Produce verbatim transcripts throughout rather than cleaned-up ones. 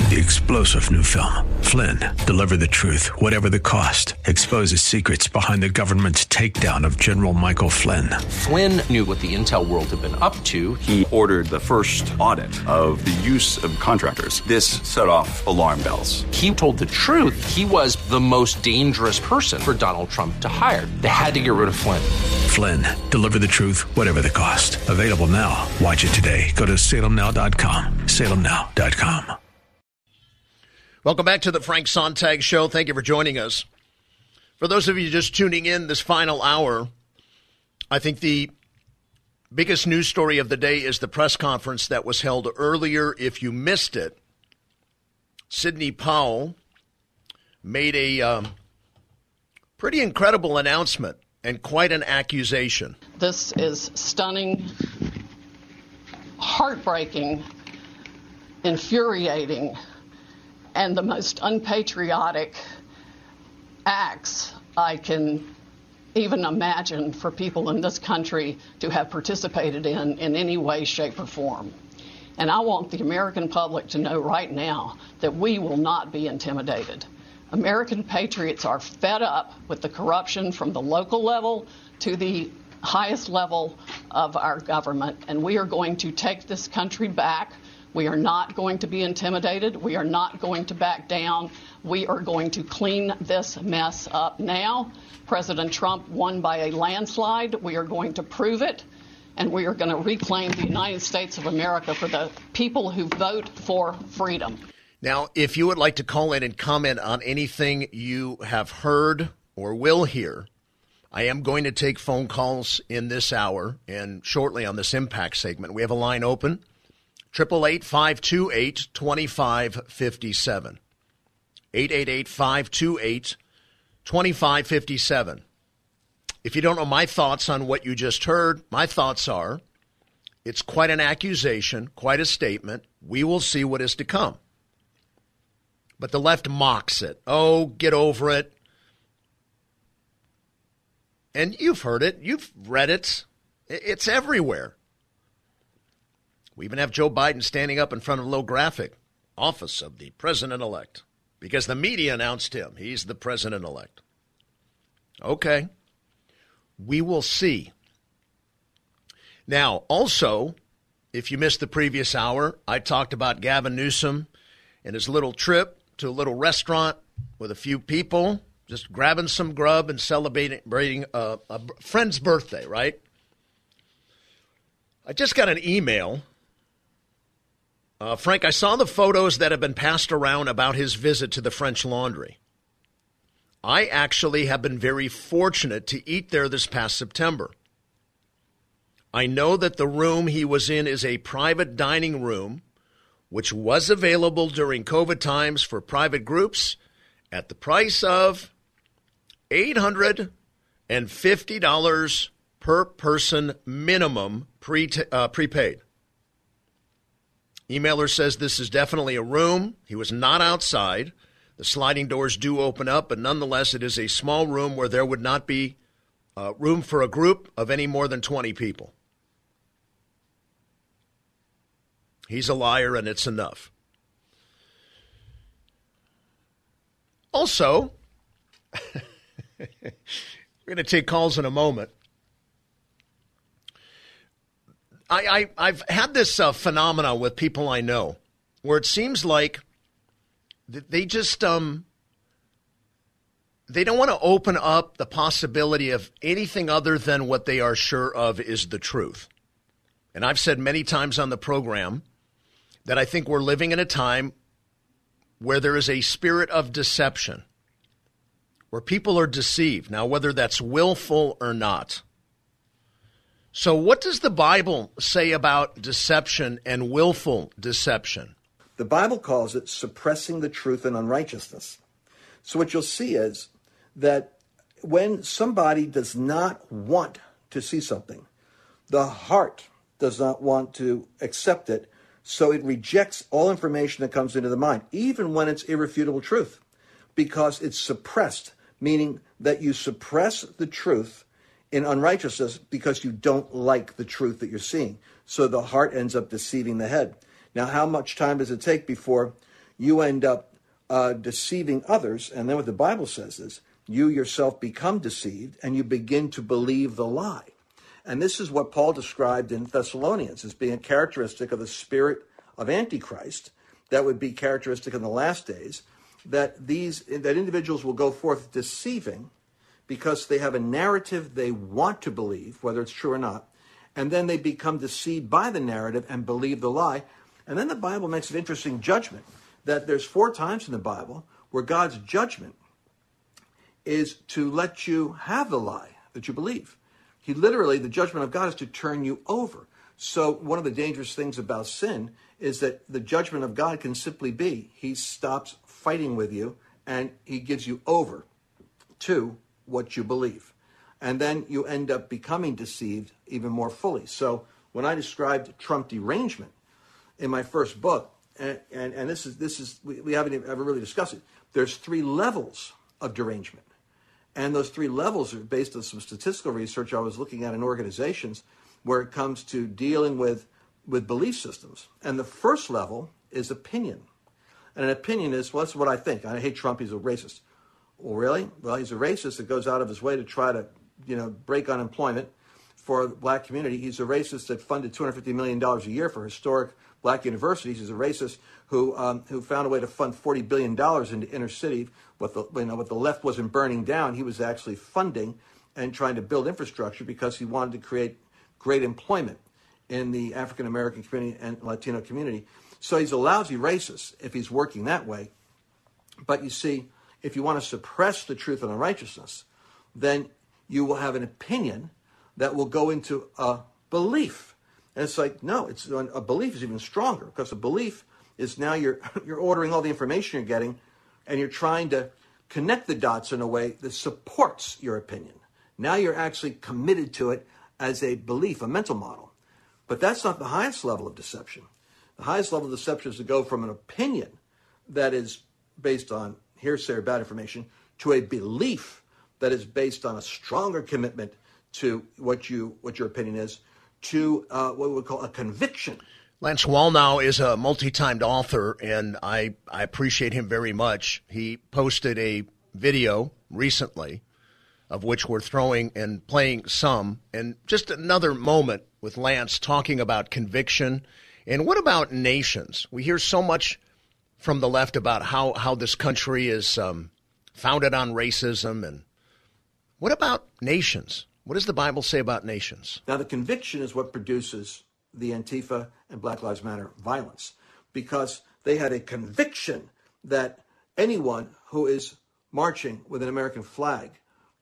The explosive new film, Flynn, deliver the truth, whatever the cost, exposes secrets behind the government's takedown of General Michael Flynn. Flynn knew what the intel world had been up to. He ordered the first audit of the use of contractors. This set off alarm bells. He told the truth. He was the most dangerous person for Donald Trump to hire. They had to get rid of Flynn. Flynn, deliver the truth, whatever the cost. Available now. Watch it today. Go to salem now dot com. salem now dot com. Welcome back to the Frank Sontag Show. Thank you for joining us. For those of you just tuning in this final hour, I think the biggest news story of the day is the press conference that was held earlier. If you missed it, Sidney Powell made a um, pretty incredible announcement and quite an accusation. This is stunning, heartbreaking, infuriating, and the most unpatriotic acts I can even imagine for people in this country to have participated in in any way, shape, or form. And I want the American public to know right now that we will not be intimidated. American patriots are fed up with the corruption from the local level to the highest level of our government, and we are going to take this country back. We are not going to be intimidated. We are not going to back down. We are going to clean this mess up now. President Trump won by a landslide. We are going to prove it, and we are going to reclaim the United States of America for the people who vote for freedom. Now, if you would like to call in and comment on anything you have heard or will hear, I am going to take phone calls in this hour and shortly on this Impact segment. We have a line open. eight eight eight, five two eight, two five five seven. eight eight eight, five two eight, two five five seven. If you don't know my thoughts on what you just heard, my thoughts are it's quite an accusation, quite a statement. We will see what is to come. But the left mocks it. Oh, get over it. And you've heard it. You've read it. It's everywhere. We even have Joe Biden standing up in front of a little graphic. Office of the President-elect. Because the media announced him. He's the President-elect. Okay. We will see. Now, also, if you missed the previous hour, I talked about Gavin Newsom and his little trip to a little restaurant with a few people, just grabbing some grub and celebrating a, a friend's birthday, right? I just got an email. Uh, Frank, I saw the photos that have been passed around about his visit to the French Laundry. I actually have been very fortunate to eat there this past September. I know that the room he was in is a private dining room, which was available during COVID times for private groups at the price of eight hundred fifty dollars per person minimum pre uh, prepaid. Emailer says this is definitely a room. He was not outside. The sliding doors do open up, but nonetheless, it is a small room where there would not be uh, room for a group of any more than twenty people. He's a liar, and it's enough. Also, we're going to take calls in a moment. I, I, I've had this uh, phenomena with people I know where it seems like they just um, they don't want to open up the possibility of anything other than what they are sure of is the truth. And I've said many times on the program that I think we're living in a time where there is a spirit of deception, where people are deceived. Now, whether that's willful or not. So what does the Bible say about deception and willful deception? The Bible calls it suppressing the truth and unrighteousness. So what you'll see is that when somebody does not want to see something, the heart does not want to accept it, so it rejects all information that comes into the mind, even when it's irrefutable truth, because it's suppressed, meaning that you suppress the truth in unrighteousness because you don't like the truth that you're seeing. So the heart ends up deceiving the head. Now, how much time does it take before you end up uh, deceiving others. And then what the Bible says is you yourself become deceived and you begin to believe the lie. And this is what Paul described in Thessalonians as being a characteristic of the spirit of Antichrist that would be characteristic in the last days, that these that individuals will go forth deceiving because they have a narrative they want to believe, whether it's true or not, and then they become deceived by the narrative and believe the lie. And then the Bible makes an interesting judgment that there's four times in the Bible where God's judgment is to let you have the lie that you believe. He literally, the judgment of God is to turn you over. So one of the dangerous things about sin is that the judgment of God can simply be he stops fighting with you and he gives you over to what you believe. And then you end up becoming deceived even more fully. So when I described Trump derangement in my first book, and, and, and this is, this is we, we haven't ever really discussed it, there's three levels of derangement. And those three levels are based on some statistical research I was looking at in organizations where it comes to dealing with, with belief systems. And the first level is opinion. And an opinion is, well, that's what I think. I hate Trump. He's a racist. Well, really? Well, he's a racist that goes out of his way to try to, you know, break unemployment for the black community. He's a racist that funded two hundred fifty million dollars a year for historic black universities. He's a racist who um, who found a way to fund forty billion dollars into inner city. What the, you know, what the left wasn't burning down, he was actually funding and trying to build infrastructure because he wanted to create great employment in the African-American community and Latino community. So he's a lousy racist if he's working that way. But you see, if you want to suppress the truth and unrighteousness, then you will have an opinion that will go into a belief. And it's like, no, it's a belief is even stronger because a belief is now you're you're ordering all the information you're getting and you're trying to connect the dots in a way that supports your opinion. Now you're actually committed to it as a belief, a mental model. But that's not the highest level of deception. The highest level of deception is to go from an opinion that is based on hearsay or bad information to a belief that is based on a stronger commitment to what you what your opinion is, to uh, what we would call a conviction. Lance Wallnau is a multi-timed author, and I, I appreciate him very much. He posted a video recently of which we're throwing and playing some, and just another moment with Lance talking about conviction. And what about nations? We hear so much from the left about how, how this country is um, founded on racism. And what about nations? What does the Bible say about nations? Now, the conviction is what produces the Antifa and Black Lives Matter violence, because they had a conviction that anyone who is marching with an American flag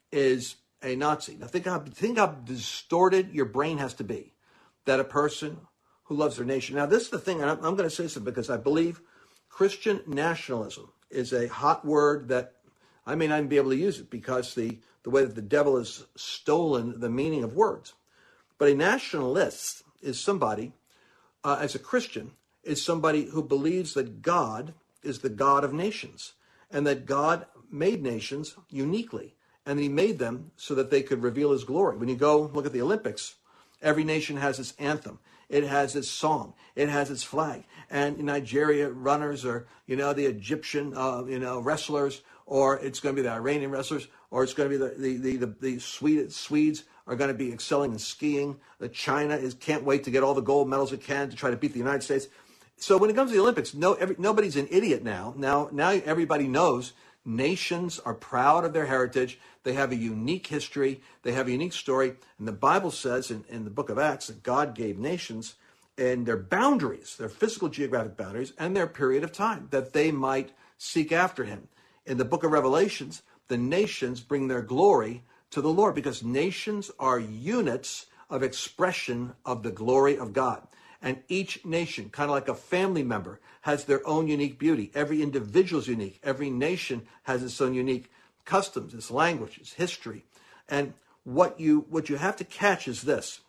is a Nazi. Now, think how, think how distorted your brain has to be, that a person who loves their nation. Now, this is the thing, and I'm, I'm going to say something because I believe Christian nationalism is a hot word that I may not even be able to use it because the, the way that the devil has stolen the meaning of words. But a nationalist is somebody, uh, as a Christian, is somebody who believes that God is the God of nations and that God made nations uniquely and that he made them so that they could reveal his glory. When you go look at the Olympics, every nation has its anthem. It has its song. It has its flag. And in Nigeria, runners are, you know, the Egyptian, uh, you know, wrestlers, or it's going to be the Iranian wrestlers, or it's going to be the the the, the, the Swede, Swedes are going to be excelling in skiing. The China is can't wait to get all the gold medals it can to try to beat the United States. So when it comes to the Olympics, no, every, nobody's an idiot now. Now, now everybody knows nations are proud of their heritage. They have a unique history. They have a unique story. And the Bible says in, in the book of Acts that God gave nations and their boundaries, their physical geographic boundaries, and their period of time, that they might seek after him. In the book of Revelations, the nations bring their glory to the Lord because nations are units of expression of the glory of God. And each nation, kind of like a family member, has their own unique beauty. Every individual is unique. Every nation has its own unique customs, its language, its history. And what you what you have to catch is this,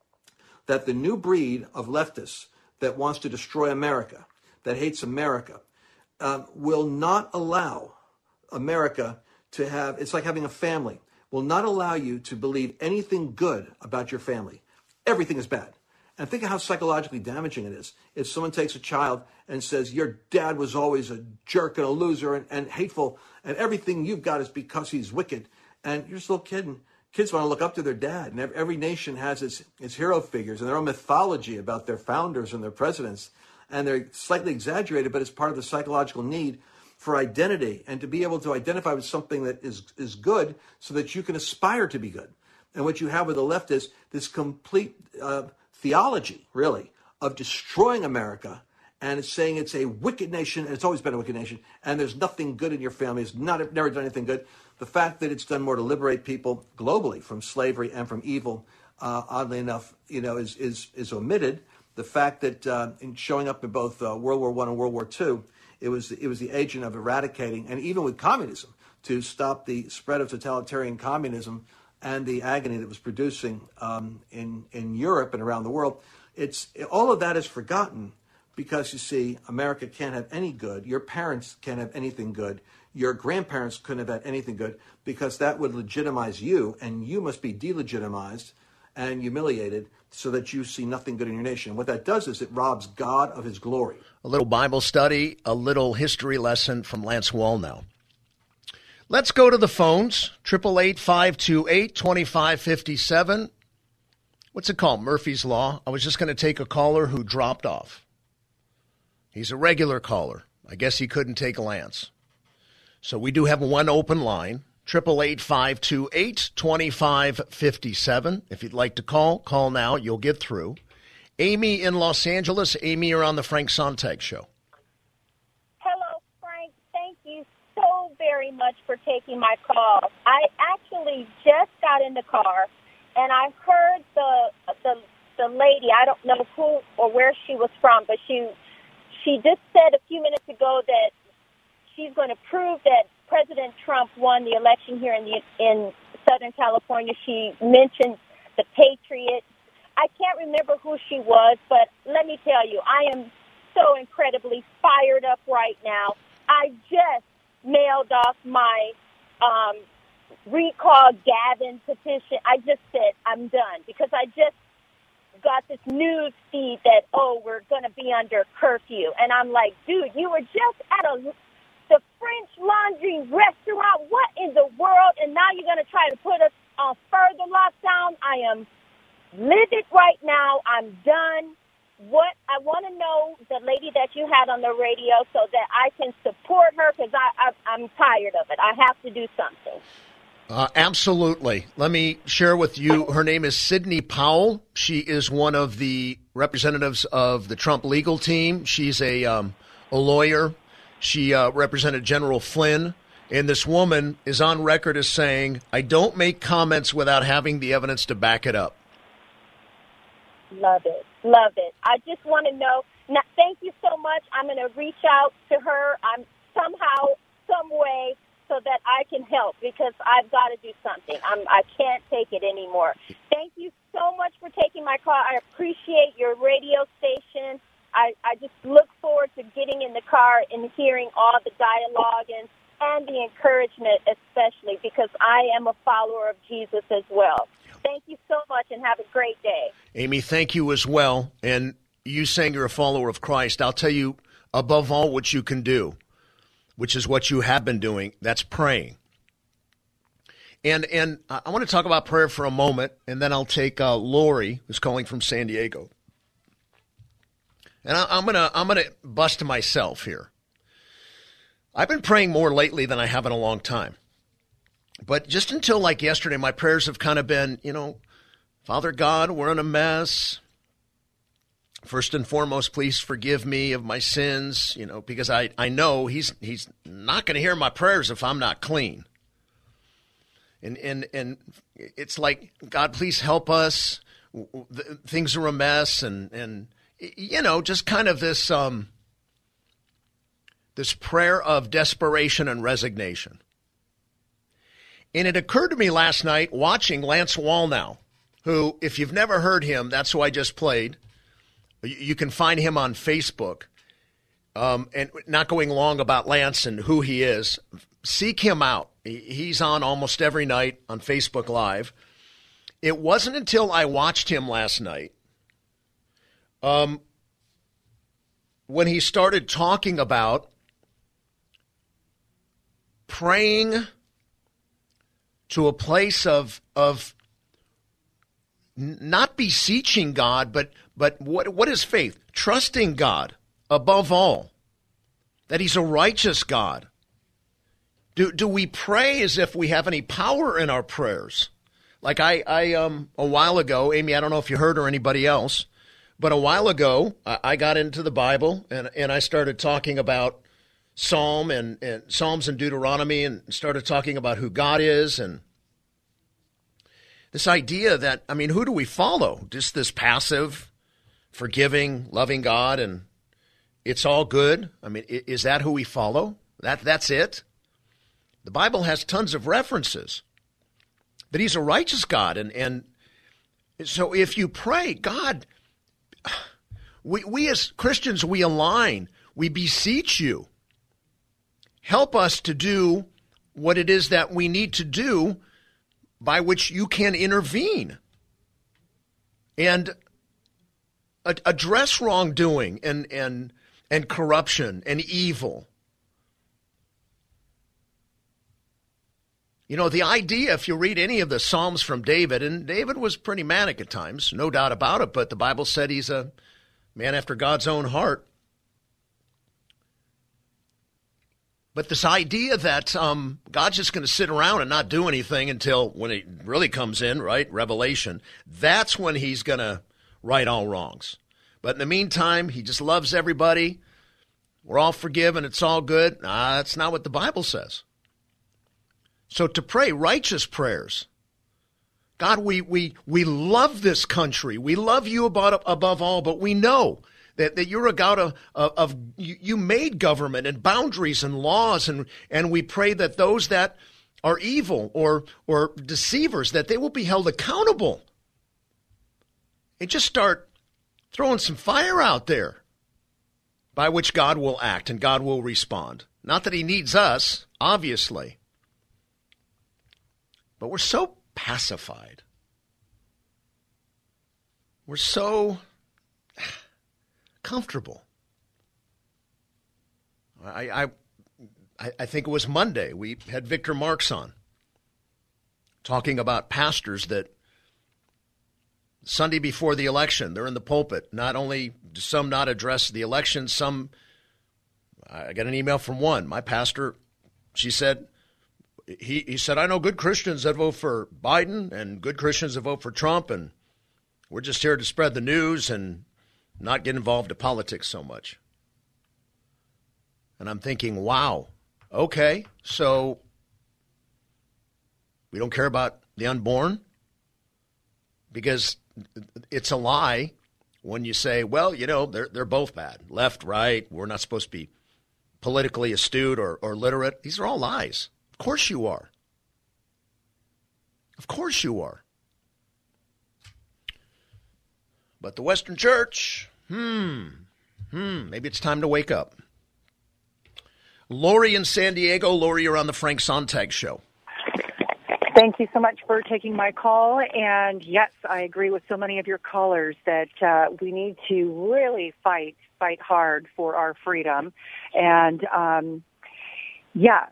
that the new breed of leftists that wants to destroy America, that hates America, uh, will not allow America to have, it's like having a family, will not allow you to believe anything good about your family. Everything is bad. And think of how psychologically damaging it is if someone takes a child and says, your dad was always a jerk and a loser and, and hateful, and everything you've got is because he's wicked. And you're just a little kid, and kids want to look up to their dad. And every nation has its, its hero figures and their own mythology about their founders and their presidents. And they're slightly exaggerated, but it's part of the psychological need for identity and to be able to identify with something that is, is good so that you can aspire to be good. And what you have with the left is this complete uh, theology, really, of destroying America. And it's saying it's a wicked nation, and it's always been a wicked nation, and there's nothing good in your family. It's not, never done anything good. The fact that it's done more to liberate people globally from slavery and from evil, uh, oddly enough, you know, is is is omitted. The fact that uh, in showing up in both uh, World War One and World War Two, it was it was the agent of eradicating, and even with communism, to stop the spread of totalitarian communism and the agony that was producing um, in in Europe and around the world. It's all of that is forgotten. Because, you see, America can't have any good. Your parents can't have anything good. Your grandparents couldn't have had anything good because that would legitimize you, and you must be delegitimized and humiliated so that you see nothing good in your nation. What that does is it robs God of his glory. A little Bible study, a little history lesson from Lance Wallnau. Let's go to the phones. eight eight eight, five two eight, two five five seven. What's it called? Murphy's Law. I was just going to take a caller who dropped off. He's a regular caller. I guess he couldn't take Lance. So we do have one open line, eight eight eight, five two eight, two five five seven. If you'd like to call, call now. You'll get through. Amy in Los Angeles. Amy, you're on the Frank Sontag Show. Hello, Frank. Thank you so very much for taking my call. I actually just got in the car, and I heard the the, the lady, I don't know who or where she was from, but she... She just said a few minutes ago that she's going to prove that President Trump won the election here in the, in Southern California. She mentioned the Patriots. I can't remember who she was, but let me tell you, I am so incredibly fired up right now. I just mailed off my um, recall Gavin petition. I just said I'm done because I just got this news feed that, oh, we're going to be under curfew. And I'm like, dude, you were just at a the French Laundry restaurant. What in the world? And now you're going to try to put us on further lockdown. I am livid right now. I'm done. What I want to know, the lady that you had on the radio, so that I can support her because I, I, I'm tired of it. I have to do something. Uh, absolutely. Let me share with you. Her name is Sidney Powell. She is one of the representatives of the Trump legal team. She's a um, a lawyer. She uh, represented General Flynn. And this woman is on record as saying, I don't make comments without having the evidence to back it up. Love it. Love it. I just want to know. Now, thank you so much. I'm going to reach out to her. I'm somehow, some way, so that I can help because I've got to do something. I'm, I can't take it anymore. Thank you so much for taking my call. I appreciate your radio station. I, I just look forward to getting in the car and hearing all the dialogue and, and the encouragement especially because I am a follower of Jesus as well. Thank you so much and have a great day. Amy, thank you as well. And you saying you're a follower of Christ, I'll tell you above all what you can do, which is what you have been doing. That's praying. And and I want to talk about prayer for a moment, and then I'll take uh, Lori, who's calling from San Diego. And I, I'm gonna I'm gonna bust myself here. I've been praying more lately than I have in a long time. But just until like yesterday, my prayers have kind of been, you know, Father God, we're in a mess. First and foremost, please forgive me of my sins, you know, because I, I know he's he's not going to hear my prayers if I'm not clean. And and and it's like, God, please help us. Things are a mess, and and you know, just kind of this um this prayer of desperation and resignation. And it occurred to me last night watching Lance Wallnau, who, if you've never heard him, that's who I just played. You can find him on Facebook. Um, and not going long about Lance and who he is. Seek him out. He's on almost every night on Facebook Live. It wasn't until I watched him last night Um, when he started talking about praying to a place of of not beseeching God, but but what what is faith? Trusting God above all, that he's a righteous God. Do do we pray as if we have any power in our prayers? Like I, I um a while ago, Amy, I don't know if you heard or anybody else, but a while ago I, I got into the Bible and, and I started talking about Psalm and, and Psalms and Deuteronomy and started talking about who God is and this idea that, I mean, who do we follow? Just this passive, forgiving, loving God and it's all good? I mean, is that who we follow? That That's it? The Bible has tons of references that he's a righteous God. And, and so if you pray, God, we, we as Christians, we align, we beseech you. Help us to do what it is that we need to do by which you can intervene and ad- address wrongdoing and, and, and corruption and evil. You know, the idea, if you read any of the Psalms from David, and David was pretty manic at times, no doubt about it, but the Bible said he's a man after God's own heart. But this idea that um, God's just going to sit around and not do anything until when it really comes in, right, Revelation, that's when he's going to right all wrongs. But in the meantime, he just loves everybody. We're all forgiven. It's all good. Nah, that's not what the Bible says. So to pray righteous prayers, God, we we we love this country. We love you above, above all, but we know that, that you're a God of, of, of you, you made government and boundaries and laws, and, and we pray that those that are evil or or deceivers, that they will be held accountable. And just start throwing some fire out there by which God will act and God will respond. Not that he needs us, obviously. But we're so pacified. We're so comfortable. I, I I think it was Monday. We had Victor Marks on talking about pastors that Sunday before the election, they're in the pulpit. Not only do some not address the election, some, I got an email from one. My pastor, she said, He he said, I know good Christians that vote for Biden and good Christians that vote for Trump, and we're just here to spread the news and not get involved in politics so much. And I'm thinking, wow, okay, so we don't care about the unborn? Because it's a lie when you say, well, you know, they're they're both bad. Left, right, we're not supposed to be politically astute or, or literate. These are all lies. Of course you are. Of course you are. But the Western Church, hmm, hmm, maybe it's time to wake up. Lori in San Diego. Lori, you're on the Frank Sontag Show. Thank you so much for taking my call. And yes, I agree with so many of your callers that uh, we need to really fight, fight hard for our freedom. And um, yeah,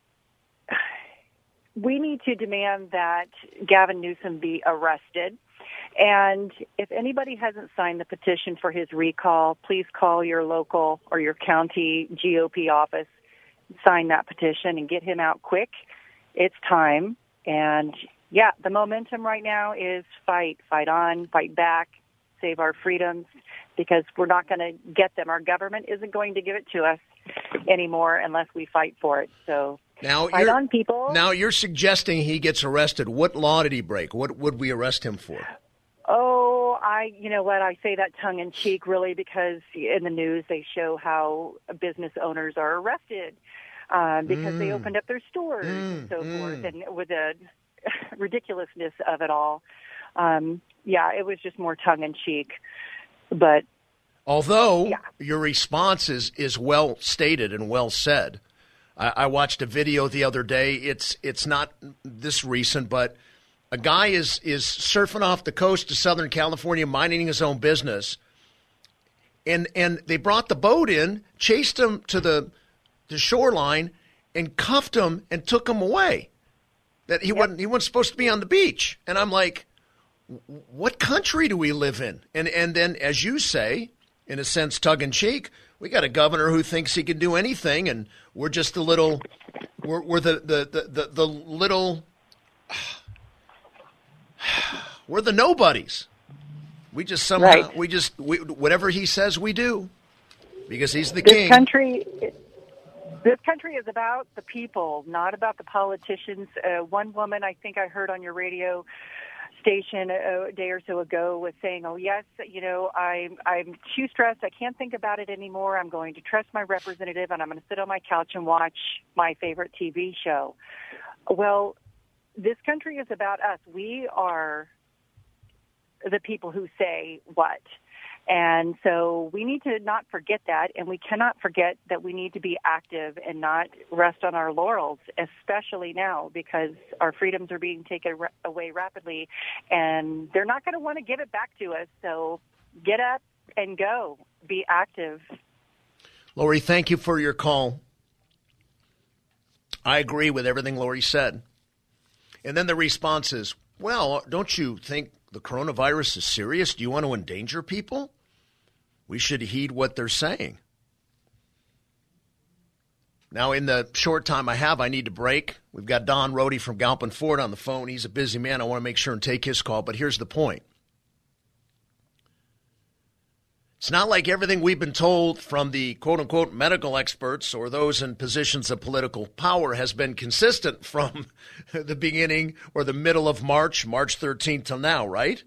we need to demand that Gavin Newsom be arrested. And if anybody hasn't signed the petition for his recall, please call your local or your county G O P office, sign that petition, and get him out quick. It's time. And, yeah, the momentum right now is fight, fight on, fight back, save our freedoms, because we're not going to get them. Our government isn't going to give it to us anymore unless we fight for it. So now fight on, people. Now you're suggesting he gets arrested. What law did he break? What would we arrest him for? Oh, I, you know what, I say that tongue-in-cheek, really, because in the news they show how business owners are arrested um, because mm. they opened up their stores mm. and so mm. forth, and with the ridiculousness of it all. Um, yeah, it was just more tongue-in-cheek, but... Although yeah. your response is, is well stated and well said. I, I watched a video the other day. It's it's not this recent, but a guy is, is surfing off the coast of Southern California, minding his own business, And and they brought the boat in, chased him to the the shoreline, and cuffed him and took him away. That he yep. wasn't he wasn't supposed to be on the beach. And I'm like, what country do we live in? And and then, as you say, in a sense, tongue in cheek, we got a governor who thinks he can do anything, and we're just a little, we're we're the the the the, the little, we're the nobodies. We just somehow, right. we just, we, whatever he says, we do, because he's the this king. Country, this country is about the people, not about the politicians. Uh, one woman, I think I heard on your radio station a day or so ago, was saying, "Oh yes, you know, I'm I'm too stressed. I can't think about it anymore. I'm going to trust my representative, and I'm going to sit on my couch and watch my favorite T V show." Well, this country is about us. We are the people who say what. And so we need to not forget that, and we cannot forget that we need to be active and not rest on our laurels, especially now because our freedoms are being taken ra- away rapidly, and they're not going to want to give it back to us. So get up and go. Be active. Lori, thank you for your call. I agree with everything Lori said. And then the response is, well, don't you think the coronavirus is serious? Do you want to endanger people? We should heed what they're saying. Now, in the short time I have, I need to break. We've got Don Rohde from Galpin Ford on the phone. He's a busy man. I want to make sure and take his call. But here's the point. It's not like everything we've been told from the quote-unquote medical experts or those in positions of political power has been consistent from the beginning or the middle of March, March thirteenth till now, right?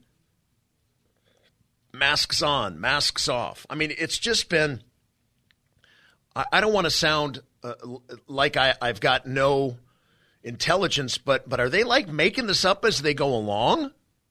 Masks on, masks off. I mean, it's just been – I don't want to sound uh, like I, I've got no intelligence, but, but are they like making this up as they go along?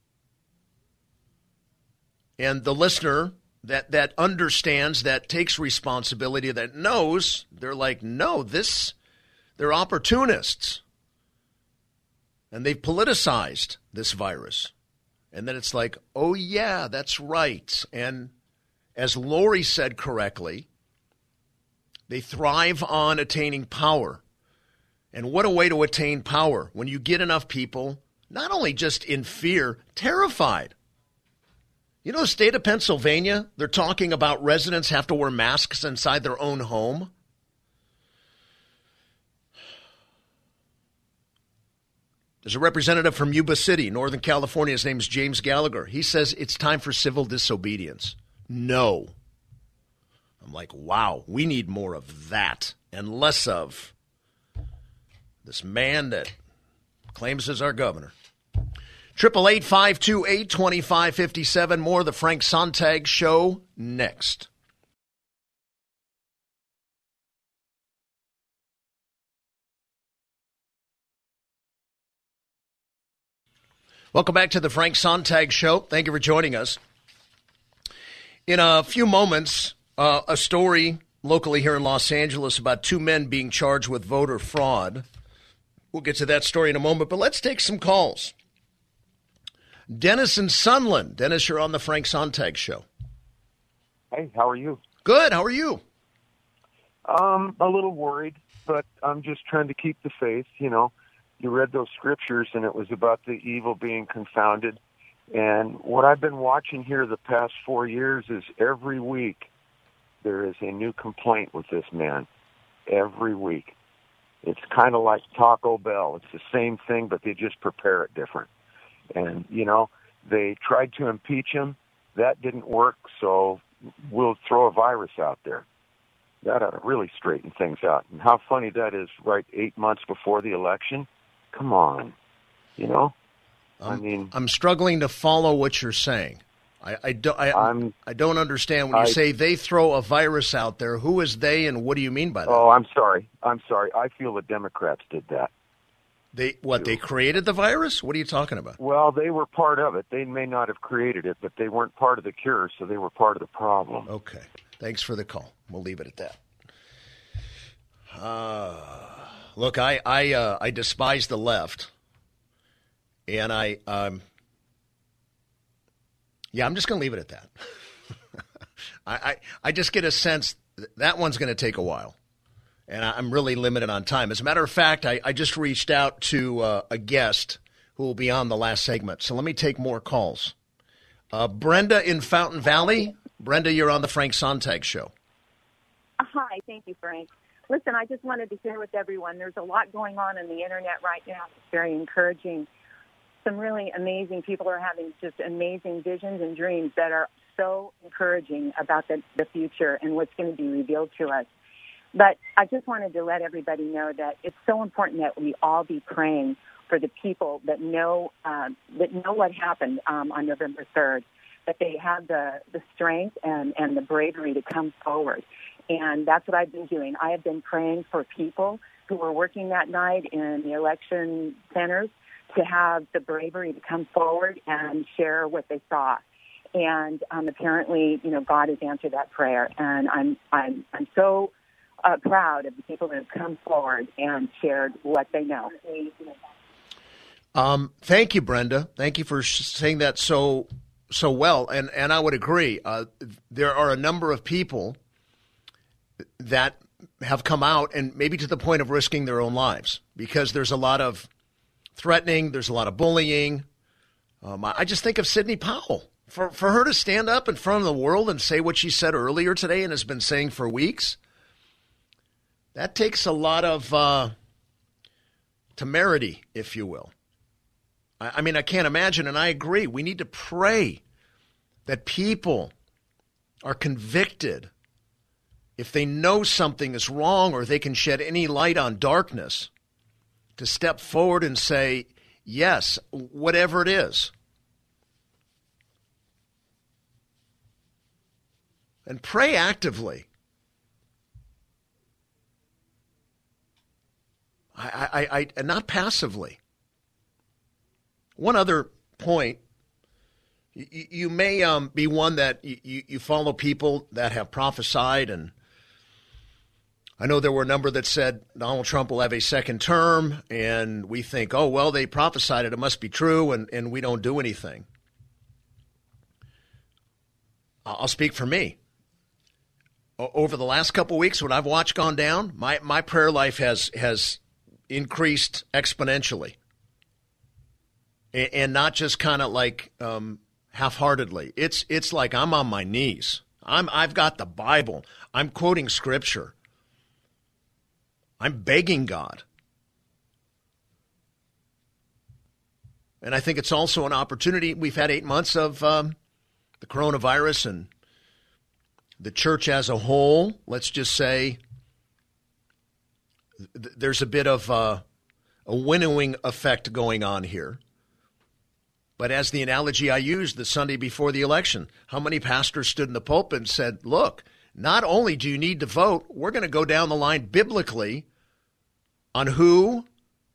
And the listener – that that understands, that takes responsibility, that knows, they're like, no, this, they're opportunists. And they've politicized this virus. And then it's like, oh, yeah, that's right. And as Lori said correctly, they thrive on attaining power. And what a way to attain power when you get enough people, not only just in fear, terrified. You know, the state of Pennsylvania, they're talking about residents have to wear masks inside their own home. There's a representative from Yuba City, Northern California. His name is James Gallagher. He says it's time for civil disobedience. No. I'm like, wow, we need more of that and less of this man that claims as our governor. Triple eight five two eight two five five seven. More of the Frank Sontag Show next. Welcome back to the Frank Sontag Show. Thank you for joining us. In a few moments, uh, a story locally here in Los Angeles about two men being charged with voter fraud. We'll get to that story in a moment, but let's take some calls. Dennis in Sunland. Dennis, you're on the Frank Sontag Show. Hey, how are you? Good. How are you? Um, a little worried, but I'm just trying to keep the faith. You know, you read those scriptures, and it was about the evil being confounded. And what I've been watching here the past four years is every week there is a new complaint with this man. Every week. It's kind of like Taco Bell. It's the same thing, but they just prepare it different. And, you know, they tried to impeach him. That didn't work, so we'll throw a virus out there. That ought to really straighten things out. And how funny that is, right, eight months before the election? Come on, you know? I'm, I mean... I'm struggling to follow what you're saying. I, I, do, I, I'm, I don't understand when you I, say they throw a virus out there. Who is they, and what do you mean by that? Oh, I'm sorry. I'm sorry. I feel the Democrats did that. They what? They created the virus? What are you talking about? Well, they were part of it. They may not have created it, but they weren't part of the cure, so they were part of the problem. Okay. Thanks for the call. We'll leave it at that. Uh, look, I I uh, I despise the left, and I um yeah, I'm just going to leave it at that. I, I, I just get a sense that one's going to take a while. And I'm really limited on time. As a matter of fact, I, I just reached out to uh, a guest who will be on the last segment. So let me take more calls. Uh, Brenda in Fountain Valley. Brenda, you're on the Frank Sontag Show. Hi, thank you, Frank. Listen, I just wanted to share with everyone, there's a lot going on in the Internet right now. It's very encouraging. Some really amazing people are having just amazing visions and dreams that are so encouraging about the, the future and what's going to be revealed to us. But I just wanted to let everybody know that it's so important that we all be praying for the people that know uh, that know what happened um, on November third, that they have the, the strength and, and the bravery to come forward. And that's what I've been doing. I have been praying for people who were working that night in the election centers to have the bravery to come forward and share what they saw. And um, apparently, you know, God has answered that prayer. And I'm I'm I'm so uh, proud of the people that have come forward and shared what they know. Um, thank you, Brenda. Thank you for saying that so so well. And and I would agree. Uh, there are a number of people that have come out, and maybe to the point of risking their own lives, because there's a lot of threatening, there's a lot of bullying. Um, I just think of Sidney Powell. For for her to stand up in front of the world and say what she said earlier today and has been saying for weeks, that takes a lot of uh, temerity, if you will. I, I mean, I can't imagine, and I agree. We need to pray that people are convicted if they know something is wrong or they can shed any light on darkness, to step forward and say, yes, whatever it is. And pray actively. I, I, I, and not passively. One other point. You, you may um, be one that you, you follow people that have prophesied, and I know there were a number that said Donald Trump will have a second term, and we think, oh, well, they prophesied it, it must be true, and, and we don't do anything. I'll speak for me. Over the last couple of weeks, when I've watched Gone Down, my, my prayer life has has increased exponentially. And, and not just kind of like um, half-heartedly. It's it's like I'm on my knees. I'm I've got the Bible. I'm quoting Scripture. I'm begging God. And I think it's also an opportunity. We've had eight months of um, the coronavirus, and the church as a whole, let's just say, th- there's a bit of uh, a winnowing effect going on here. But as the analogy I used the Sunday before the election, how many pastors stood in the pulpit and said, look, not only do you need to vote, we're going to go down the line biblically on who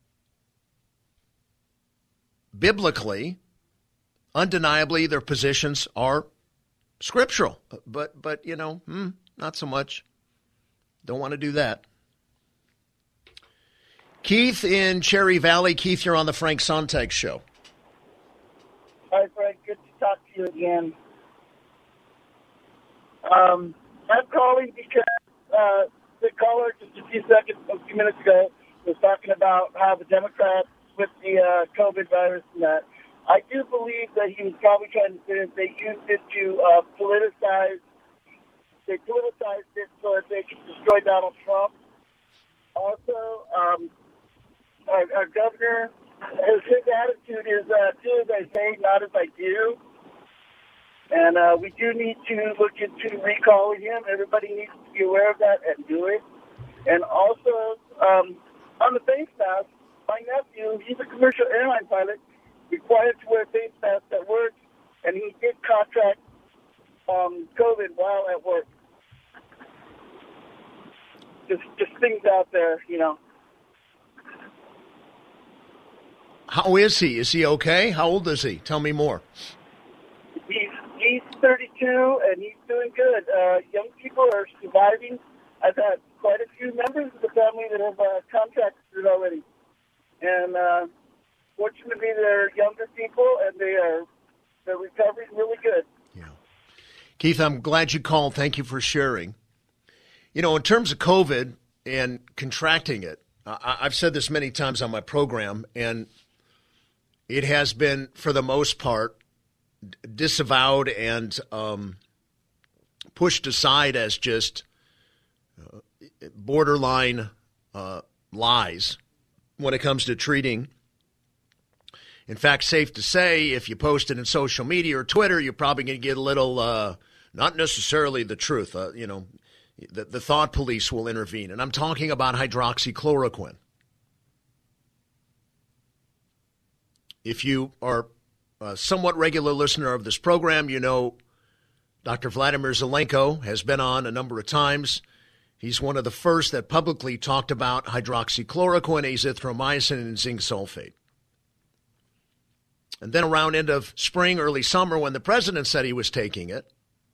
biblically, undeniably, their positions are scriptural. But, but you know, hmm, not so much. Don't want to do that. Keith in Cherry Valley. Keith, you're on the Frank Sontag Show. Hi, Frank. Good to talk to you again. Um, I'm calling because uh, the caller just a few seconds, a few minutes ago, was talking about how the Democrats with the uh, COVID virus and that. I do believe that he was probably trying to say that they used it to uh, politicize. They politicized it so that they could destroy Donald Trump. Also, um, our, our governor, his, his attitude is uh, do as I say, not as I do. And uh, we do need to look into recalling him. Everybody needs to be aware of that and do it. And also, um, on the face mask, my nephew, he's a commercial airline pilot, required to wear face masks at work, and he did contract um, COVID while at work. Just, just things out there, you know. How is he? Is he okay? How old is he? Tell me more. He's he's thirty-two, and he's doing good. Uh, young people are surviving. I've had quite a few members of the family that have uh, contracted it already. And uh, fortunately, they're younger people, and they are they're recovering really good. Yeah. Keith, I'm glad you called. Thank you for sharing. You know, in terms of COVID and contracting it, I- I've said this many times on my program, and it has been, for the most part, disavowed and um, pushed aside as just uh, borderline uh, lies when it comes to treating. In fact, safe to say, if you post it in social media or Twitter, you're probably going to get a little, uh, not necessarily the truth. Uh, you know, the, the thought police will intervene. And I'm talking about hydroxychloroquine. If you are a somewhat regular listener of this program, you know Doctor Vladimir Zelenko has been on a number of times. He's one of the first that publicly talked about hydroxychloroquine, azithromycin, and zinc sulfate. And then around end of spring, early summer, when the president said he was taking it,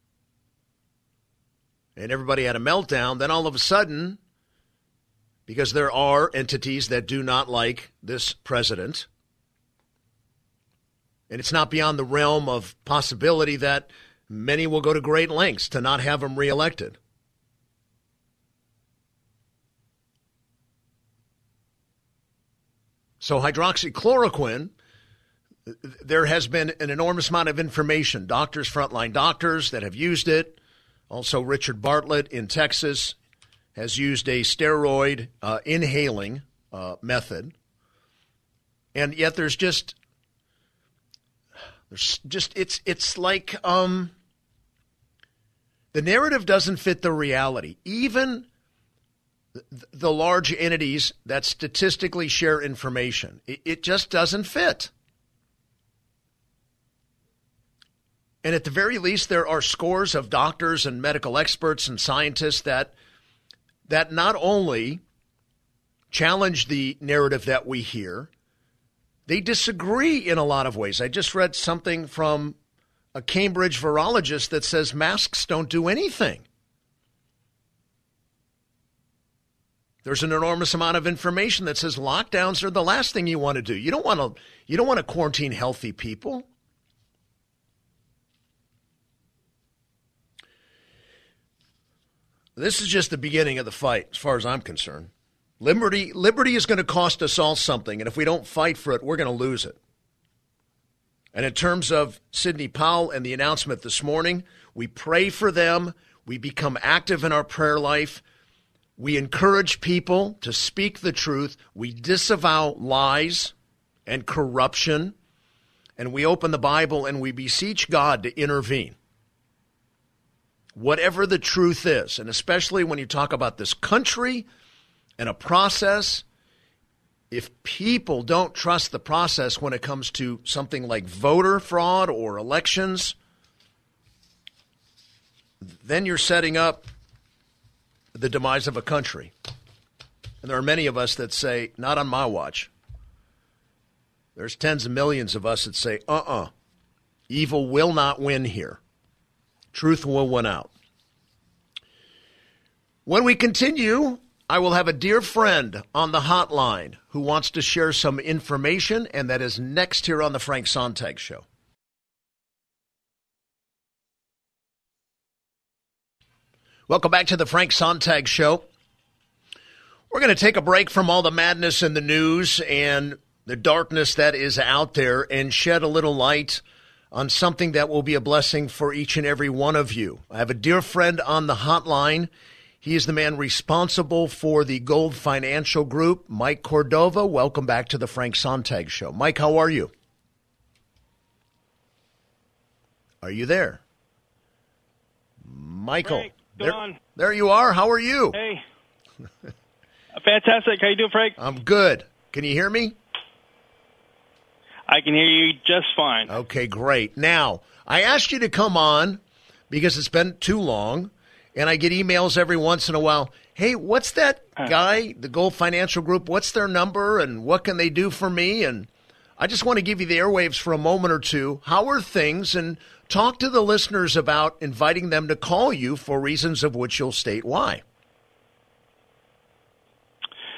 and everybody had a meltdown, then all of a sudden, because there are entities that do not like this president, and it's not beyond the realm of possibility that many will go to great lengths to not have him reelected. So hydroxychloroquine, there has been an enormous amount of information. Doctors, frontline doctors that have used it. Also, Richard Bartlett in Texas has used a steroid uh, inhaling uh, method. And yet there's just, there's just, it's, it's like um, the narrative doesn't fit the reality. Even the large entities that statistically share information, it, it just doesn't fit. And at the very least, there are scores of doctors and medical experts and scientists that that not only challenge the narrative that we hear, they disagree in a lot of ways. I just read something from a Cambridge virologist that says masks don't do anything. There's an enormous amount of information that says lockdowns are the last thing you want to do. You don't want to you don't want to quarantine healthy people. This is just the beginning of the fight, as far as I'm concerned. Liberty, liberty is going to cost us all something, and if we don't fight for it, we're going to lose it. And in terms of Sidney Powell and the announcement this morning, we pray for them. We become active in our prayer life. We encourage people to speak the truth. We disavow lies and corruption. And we open the Bible and we beseech God to intervene. Whatever the truth is, and especially when you talk about this country and a process, if people don't trust the process when it comes to something like voter fraud or elections, then you're setting up the demise of a country. And there are many of us that say, not on my watch. There's tens of millions of us that say, uh-uh, evil will not win here. Truth will win out. When we continue, I will have a dear friend on the hotline who wants to share some information, and that is next here on the Frank Sontag Show. Welcome back to the Frank Sontag Show. We're going to take a break from all the madness in the news and the darkness that is out there and shed a little light on something that will be a blessing for each and every one of you. I have a dear friend on the hotline. He is the man responsible for the Gold Financial Group, Mike Cordova. Welcome back to the Frank Sontag Show. Mike, how are you? Are you there? Michael. Frank, there, on. there you are. How are you? Hey. Fantastic. How you doing, Frank? I'm good. Can you hear me? I can hear you just fine. Okay, great. Now, I asked you to come on because it's been too long, and I get emails every once in a while. Hey, what's that guy, the Gold Financial Group? What's their number, and what can they do for me? And I just want to give you the airwaves for a moment or two. How are things? And talk to the listeners about inviting them to call you for reasons of which you'll state why.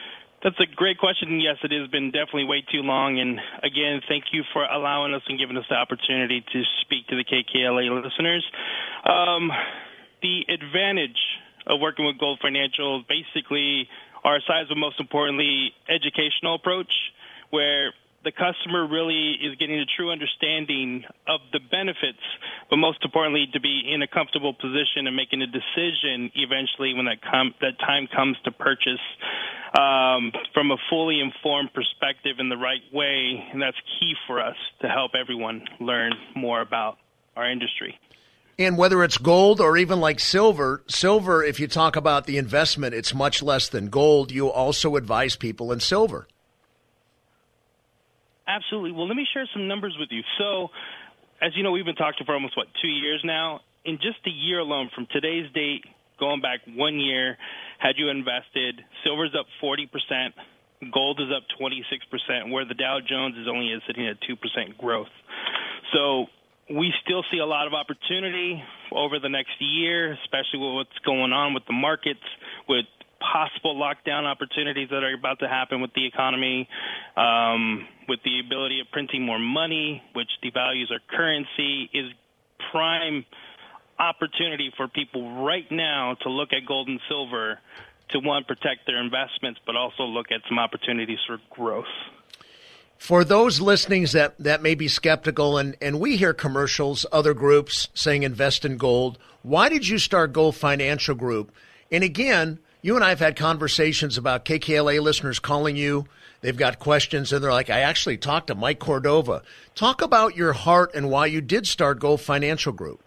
That's a great question. Yes, it has been definitely way too long. And again, thank you for allowing us and giving us the opportunity to speak to the K K L A listeners. Um, the advantage of working with Gold Financial basically our size, but most importantly, educational approach, where the customer really is getting a true understanding of the benefits, but most importantly, to be in a comfortable position and making a decision eventually when that com- that time comes to purchase um, from a fully informed perspective in the right way. And that's key for us to help everyone learn more about our industry. And whether it's gold or even like silver, silver, if you talk about the investment, it's much less than gold. You also advise people in silver. Absolutely. Well, let me share some numbers with you. So, as you know, we've been talking for almost, what, two years now? In just a year alone, from today's date, going back one year, had you invested, silver's up forty percent, gold is up twenty-six percent, where the Dow Jones is only sitting at two percent growth. So we still see a lot of opportunity over the next year, especially with what's going on with the markets, with possible lockdown opportunities that are about to happen with the economy, um, with the ability of printing more money, which devalues our currency, is prime opportunity for people right now to look at gold and silver to, one, protect their investments, but also look at some opportunities for growth. For those listening that, that may be skeptical, and, and we hear commercials, other groups saying invest in gold, why did you start Gold Financial Group? And again, you and I have had conversations about K K L A listeners calling you. They've got questions, and they're like, I actually talked to Mike Cordova. Talk about your heart and why you did start Gold Financial Group.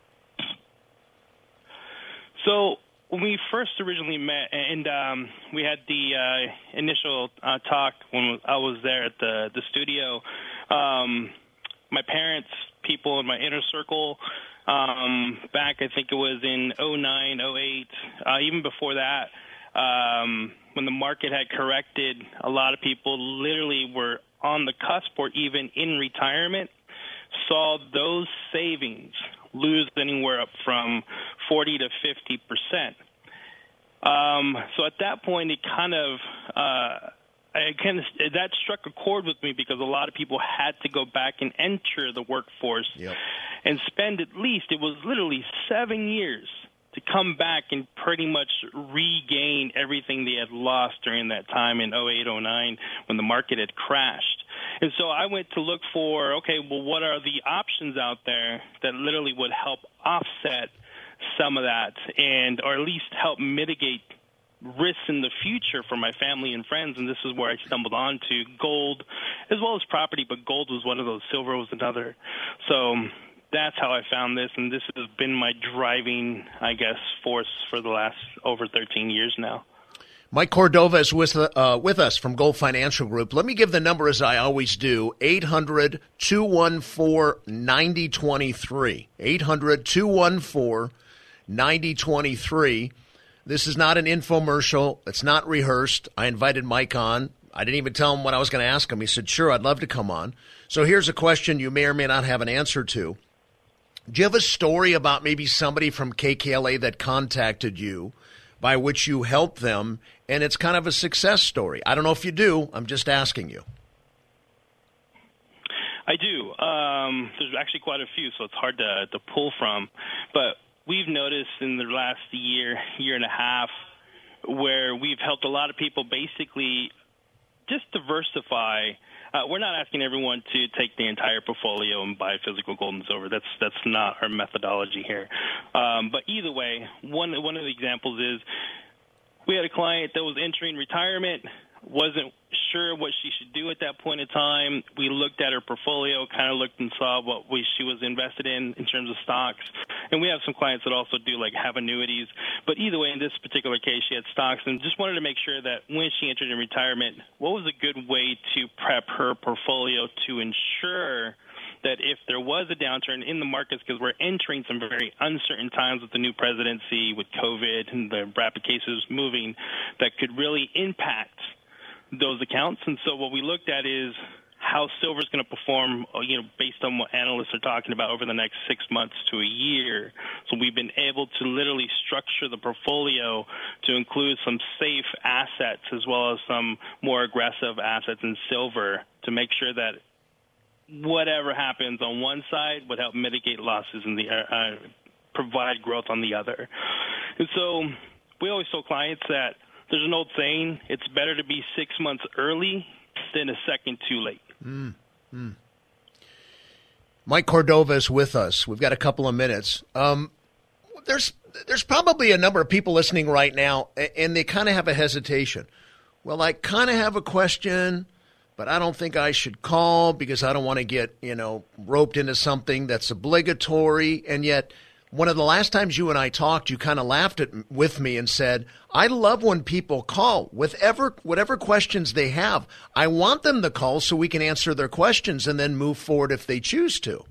So when we first originally met, and um, we had the uh, initial uh, talk when I was there at the, the studio, um, my parents, people in my inner circle, um, back I think it was in oh nine, oh eight, uh, even before that, um, when the market had corrected, a lot of people literally were on the cusp or even in retirement, saw those savings lose anywhere up from forty to fifty percent. Um, so at that point, it kind of, uh, I kind of, that struck a chord with me because a lot of people had to go back and enter the workforce yep. and spend at least, it was literally seven years to come back and pretty much regain everything they had lost during that time in oh eight, oh nine when the market had crashed. And so I went to look for, okay, well, what are the options out there that literally would help offset some of that and or at least help mitigate risks in the future for my family and friends. And this is where I stumbled onto gold as well as property, but gold was one of those, silver was another. So that's how I found this, and this has been my driving, I guess, force for the last over thirteen years now. Mike Cordova is with, uh, with us from Gold Financial Group. Let me give the number as I always do, eight hundred, two one four, nine oh two three, eight hundred, two one four, nine oh two three. This is not an infomercial. It's not rehearsed. I invited Mike on. I didn't even tell him what I was going to ask him. He said, sure, I'd love to come on. So here's a question you may or may not have an answer to. Do you have a story about maybe somebody from K K L A that contacted you by which you helped them, and it's kind of a success story? I don't know if you do. I'm just asking you. I do. Um, there's actually quite a few, so it's hard to, to pull from. But we've noticed in the last year, year and a half, where we've helped a lot of people basically just diversify. Uh, we're not asking everyone to take the entire portfolio and buy physical gold and silver. That's that's not our methodology here. Um, but either way, one one of the examples is we had a client that was entering retirement, wasn't sure what she should do at that point in time. We looked at her portfolio, kind of looked and saw what we, she was invested in in terms of stocks. And we have some clients that also do like have annuities. But either way, in this particular case, she had stocks and just wanted to make sure that when she entered in retirement, what was a good way to prep her portfolio to ensure that if there was a downturn in the markets, because we're entering some very uncertain times with the new presidency, with COVID and the rapid cases moving, that could really impact those accounts. And so what we looked at is how silver is going to perform, you know, based on what analysts are talking about over the next six months to a year. So we've been able to literally structure the portfolio to include some safe assets as well as some more aggressive assets in silver to make sure that whatever happens on one side would help mitigate losses in the uh, provide growth on the other. And so we always tell clients that there's an old saying, it's better to be six months early than a second too late. Mm, mm. Mike Cordova is with us. We've got a couple of minutes. Um, there's there's probably a number of people listening right now, and they kind of have a hesitation. Well, I kind of have a question, but I don't think I should call because I don't want to get, you know, roped into something that's obligatory. And yet, one of the last times you and I talked, you kind of laughed at, with me and said, I love when people call with ever, whatever questions they have. I want them to call so we can answer their questions and then move forward if they choose to.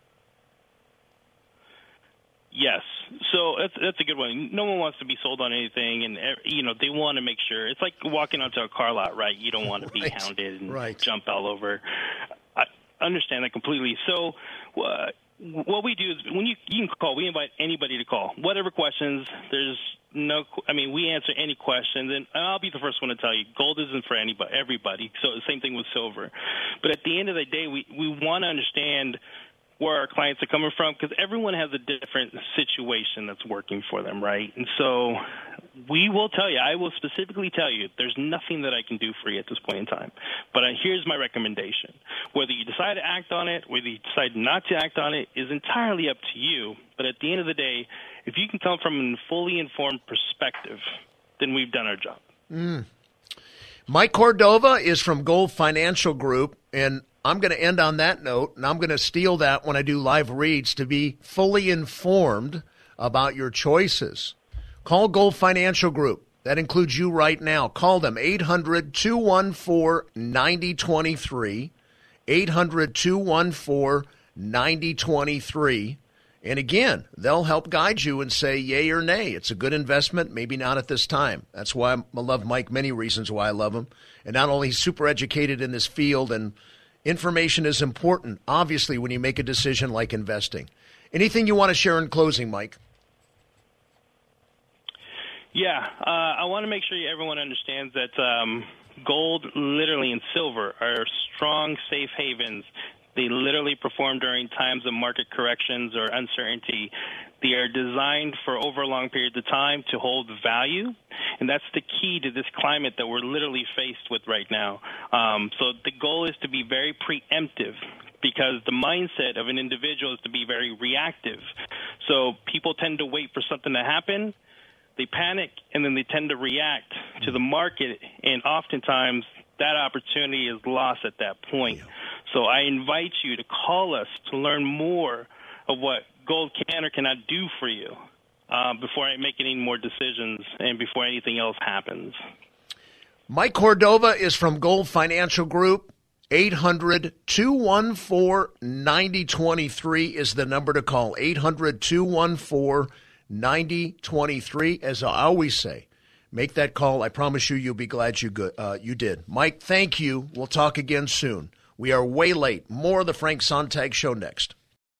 Yes. So that's, that's a good one. No one wants to be sold on anything, and, you know, they want to make sure. It's like walking onto a car lot, right? You don't want to right. be hounded and right. jump all over. I understand that completely. So uh, what we do is when you, you can call, we invite anybody to call. Whatever questions, there's no, I mean, we answer any questions, and I'll be the first one to tell you, gold isn't for anybody, everybody. So the same thing with silver. But at the end of the day, we, we want to understand where our clients are coming from, because everyone has a different situation that's working for them, right? And so we will tell you, I will specifically tell you, there's nothing that I can do for you at this point in time. But uh, here's my recommendation. Whether you decide to act on it, whether you decide not to act on it, is entirely up to you. But at the end of the day, if you can come from a fully informed perspective, then we've done our job. Mm. Mike Cordova is from Gold Financial Group, and I'm going to end on that note, and I'm going to steal that when I do live reads to be fully informed about your choices. Call Gold Financial Group. That includes you right now. Call them, eight hundred, two one four, nine zero two three, eight hundred, two one four, nine zero two three. And again, they'll help guide you and say yay or nay. It's a good investment, maybe not at this time. That's why I love Mike, many reasons why I love him. And not only he's super educated in this field, and information is important, obviously, when you make a decision like investing. Anything you want to share in closing, Mike? Yeah, uh, I want to make sure everyone understands that um, gold, literally, and silver are strong, safe havens. They literally perform during times of market corrections or uncertainty. They are designed for over long periods of time to hold value, and that's the key to this climate that we're literally faced with right now. Um, so the goal is to be very preemptive, because the mindset of an individual is to be very reactive. So people tend to wait for something to happen, they panic, and then they tend to react to the market, and oftentimes that opportunity is lost at that point. So I invite you to call us to learn more of what gold can or cannot do for you uh, before I make any more decisions and before anything else happens. Mike Cordova is from Gold Financial Group. eight hundred, two one four, nine zero two three is the number to call. eight hundred, two one four, nine zero two three. As I always say, make that call. I promise you, you'll be glad you good, uh, you did. Mike, thank you. We'll talk again soon. We are way late. More of the Frank Sontag Show next.